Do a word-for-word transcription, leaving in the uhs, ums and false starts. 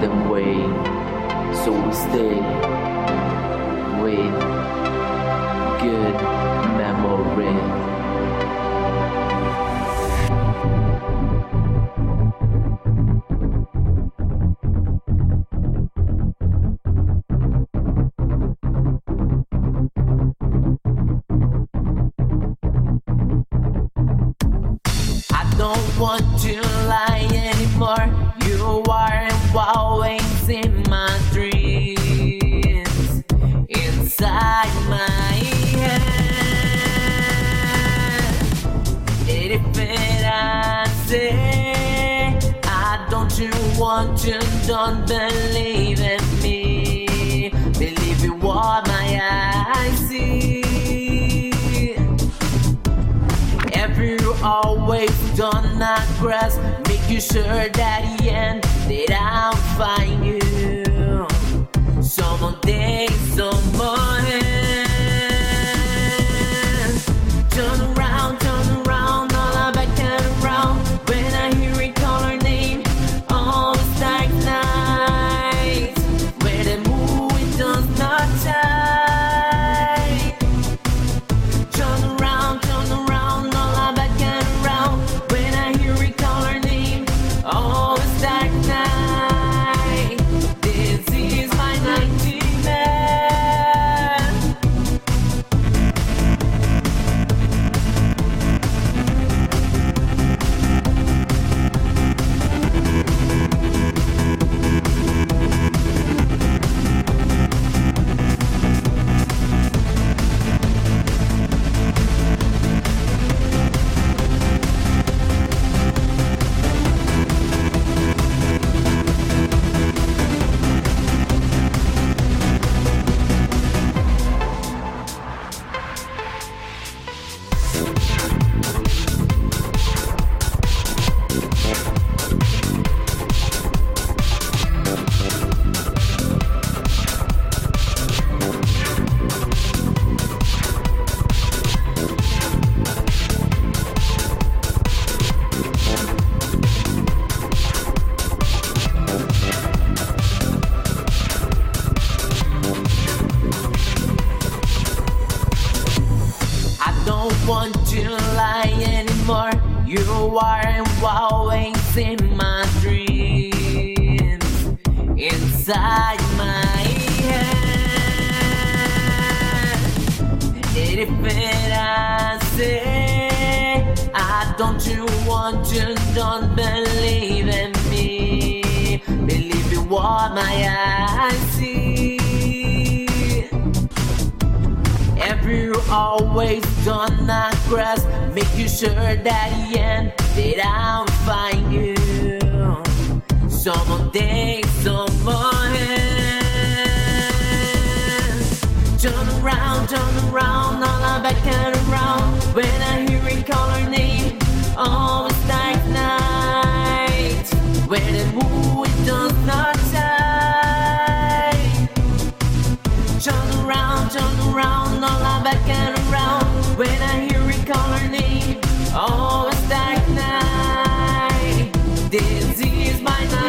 them way, so we stay with good memory. Don't want to lie anymore. You are always in my dreams, inside my head. Anything I say, I don't you want to, don't believe in me. Believe in what my eyes see. Every always done not grasp, make you sure that the end that I'll find you. Someday, somewhere. Turn around, turn around, all I back and around. When I hear it call her name, all the dark nights, where the moon it does not shine. Turn around, turn around, all I back and around. When I hear it call her name, all the dark night. This is my nightmare. Don't want to lie anymore. You are always in my dreams, inside my head. Anything I say, I don't you want to, don't believe in me. Believe in what my eyes see. Every always done not grasp, make you sure that the end that I'll find you. Someday, somewhere. Turn around, turn around, all I back and around. When I hear it call her name, always dark night, where the moon it does not shine. Turn around, turn around, all I back and around. When I hear it call her name, always dark night. This is my night.